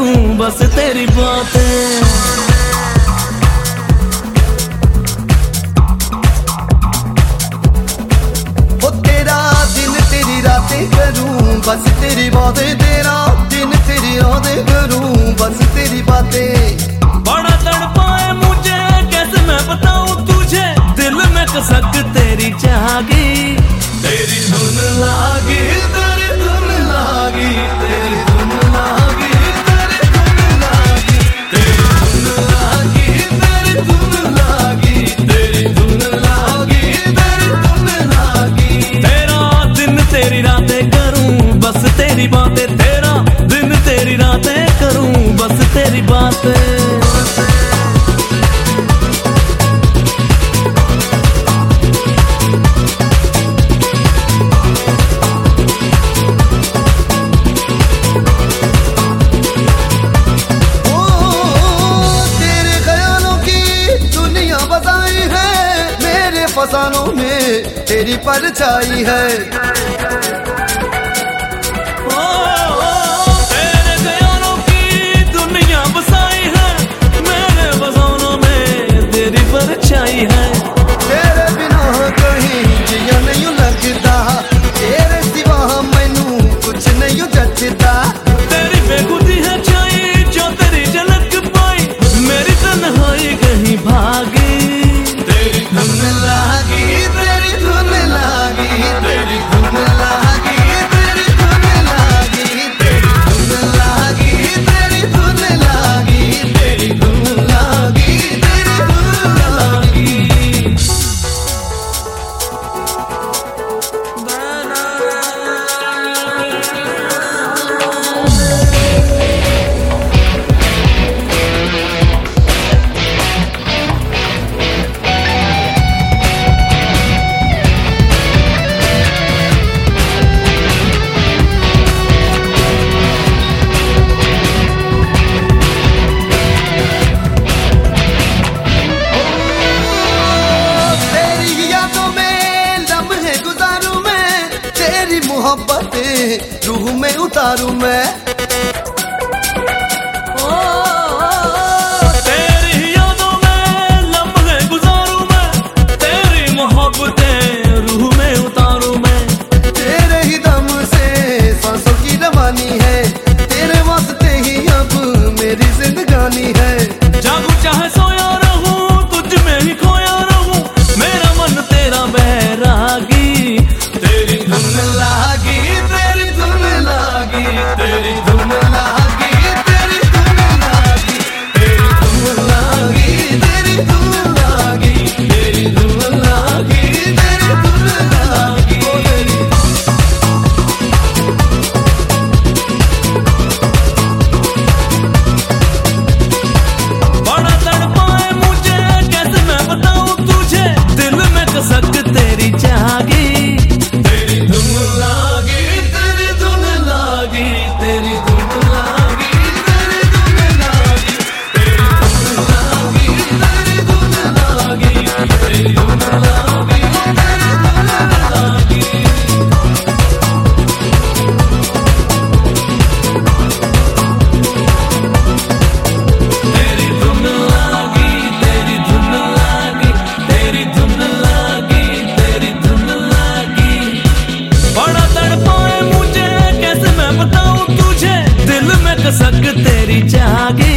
करूं बस तेरी बातें। ओ तेरा दिन तेरी रातें करूं बस तेरी बातें, तेरा दिन तेरी रातें करूं बस तेरी बातें। बड़ा तड़पाए मुझे कैसे मैं बताऊं तुझे, दिल में कसक तेरी जागी। तेरी धुन लागी, तेरी धुन लागी, तेरी धुन लागी, तेरी धुन लागी, तेरी धुन लागी, तेरी धुन लागी, तेरी धुन लागी, तेरी धुन लागी। तेरा दिन तेरी रातें करूं बस तेरी बातें, तेरा दिन तेरी रातें करूं बस तेरी बातें। फसानों में तेरी परछाई है। तेरे ख्यालों की दुनिया बसाई है, मेरे फसानों में तेरी परछाई है। तेरे बिना कहीं जिया नहीं लगता, तेरे सिवा मैनू कुछ नहीं जचता। तेरी बेखुदी है छाई जो तेरी झलक पाई, मेरी तन्हाई कहीं भागी। तेरी धुन लागी, तेरी धुन लागी, तेरी धुन लागी, तेरी धुन लागी, तेरी धुन लागी, तेरी धुन लागी, तेरी धुन लागी, तेरी धुन लागी। मोहब्बतें रूह में उतारूं मैं। तेरी यादों में लम्हे गुजारूं मैं, तेरी मोहब्बतें रूह में उतारूं मैं। तेरे ही दम से सांसों की रवानी है, तेरे वास्ते ही अब मेरी जिंदगानी है। जागूं चाहे सोया रहूं तुझ में ही खोया रहूं, मेरा मन तेरा बैरागी। तेरी धुन लागी, तेरी धुन लागी, तेरी धुन लागी, तेरी धुन लागी, तेरी धुन लागी, तेरी धुन लागी, तेरी धुन लागी, तेरी धुन लागी। बड़ा तड़पाए मुझे कैसे मैं बताऊं तुझे, दिल में कसक तेरी जागी। तेरी धुन लागी, तेरी धुन लागी, तेरी धुन लागी, तेरी धुन लागी, तेरी धुन लागी, तेरी धुन लागी, तेरी धुन लागी, तेरी धुन लागी। तेरी धुन लागी, तेरी धुन लागी, तेरी धुन लागी, तेरी धुन लागी। बड़ा तड़पाए मुझे कैसे मैं बताऊं तुझे, दिल में कसक तेरी जागी।